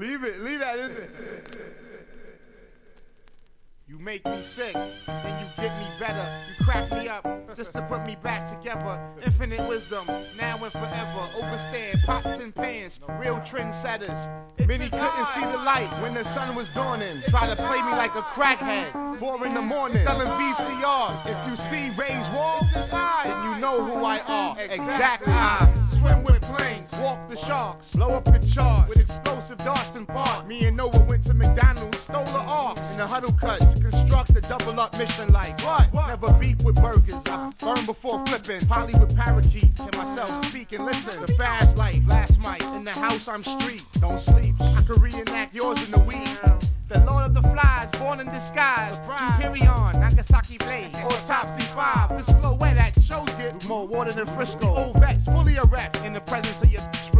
Leave that in there. You make me sick, then you get me better. You crack me up, just to put me back together. Infinite wisdom, now and forever. Overstand pots and pans, real trendsetters. Many couldn't see the light when the sun was dawning. Try to play me like a crackhead, 4 in the morning, selling VCR. If you see Ray's wall, then you know who I are. Exactly. Swim with planes, walk the sharks, blow up the charts with explosive darts and parts. Me and Noah went to McDonald's, stole the ark in the huddle cut to construct a double up mission like what? Never beef with burgers, I burn before flipping. Poly with parakeets and myself speak and listen. The fast life, last mic, in the house I'm street, don't sleep. I can reenact yours in the week. The Lord of the Flies, born in disguise. Hyperion, Nagasaki Blaze, Autopsy 5. This flow wet at shows get more water than Frisco. Old vets fully erect in the presence of your